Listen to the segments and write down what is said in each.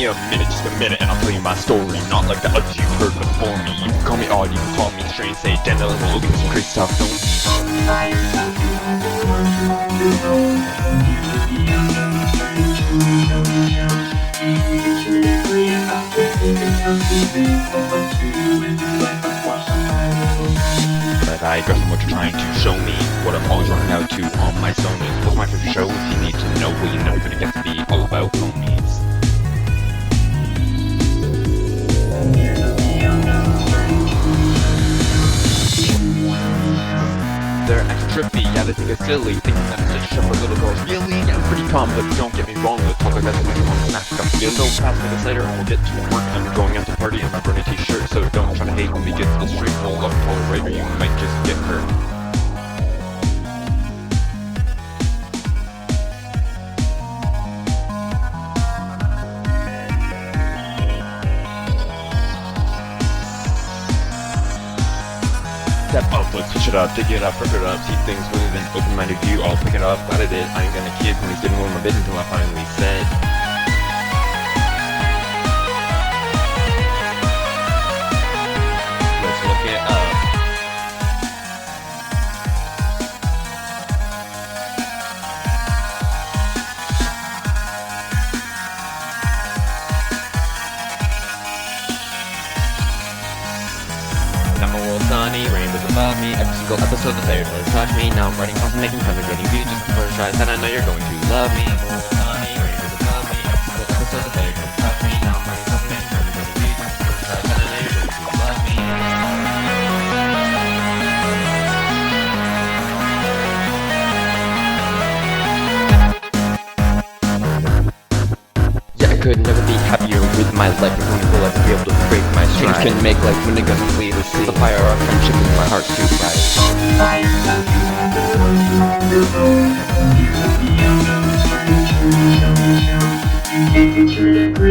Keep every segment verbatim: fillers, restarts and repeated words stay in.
me a minute, just a minute, and I'll tell you my story. Not like the others you've heard before me. You can call me odd, you can call me strange, say gender, look at some crazy stuff, don't But I guess what you're trying to show me, what I'm always running out to on my Sony. What's my favorite show? If you need to know, well, you know you're gonna get to be all about homies. They're extra trippy, yeah, they think it's silly, thinking that it's just a show for little girls. Really? Yeah, I'm pretty calm, but don't get me wrong, the talk like that makes me want to snap. I'm feeling so fast minutes later, and we'll get to work. I'm going out to party in my burning t-shirt, so don't try to hate when we get to the street. Roll up, pull right, or you might just get hurt. Step up, let's switch it up, dig it up, rip it up, see things with an open-minded view, I'll pick it up, glad I did, I ain't gonna kid when he's getting one of my bit until I finally said. Let's look it up. I'm a little sunny, rainbows above me, every single episode that's there does touch me. Now I'm writing songs and making tons of getting views just before I try, said I know you're going to love me. I'm a little sunny, rainbows above me, every single episode that's there does touch me. Now I'm writing songs and making tons of getting views just before I try, said I know you're going to love me. Yeah, I could never be happier with my life. I'm going to like to be able to break my stride. Change can make like when it gonna flee the sea. The fire of friendship in my heart too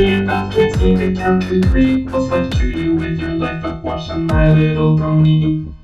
bright. With your life, I've watched my little pony.